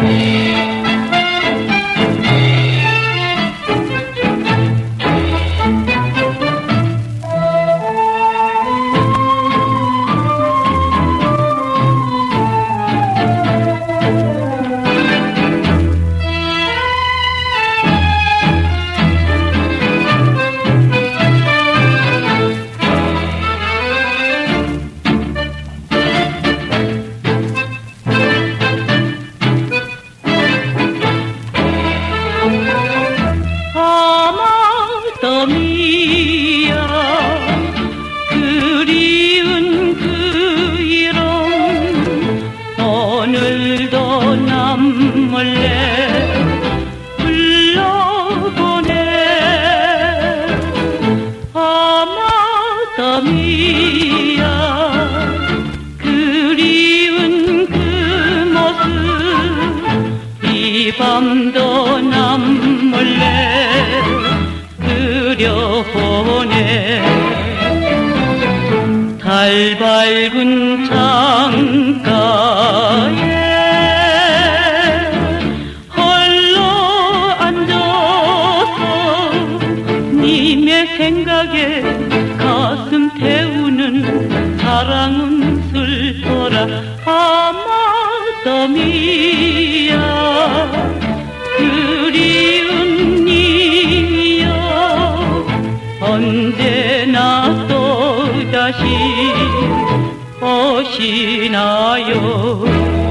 아마더미야 그리운 그 이름 오늘도 남몰래 불러보네. 아마더미야 그리운 그 모습 이 밤도 남몰래 그려보네. 달 밝은 창가에 홀로 앉아서 님의 생각에 가슴 태우는 사랑은 슬퍼라. 아마더미야 그리운 님이여 언제나 또다시 오시나요.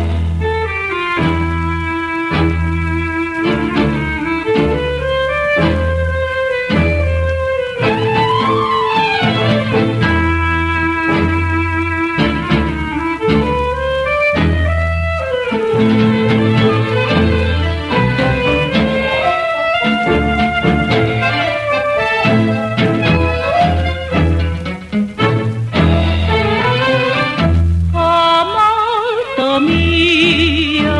아마더미야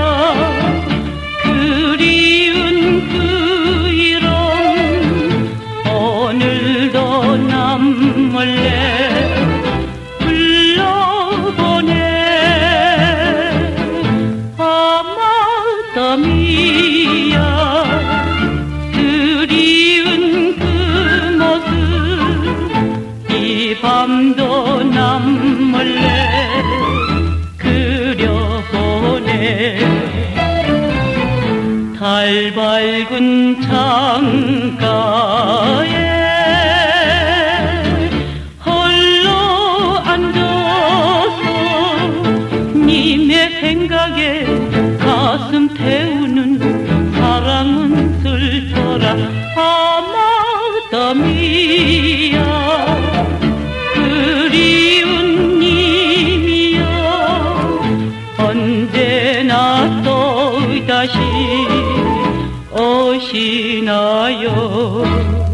그리운 그 이름 오늘도 남몰래 불러보네. 아마더미야 그리운 그 모습 이 밤도 남몰래 달 밝은 창가에 홀로 앉아서 님의 생각에 가슴 태우는 사랑은 슬퍼라. 아마더미야 그리운 님이여 언제나 또다시 오시나요.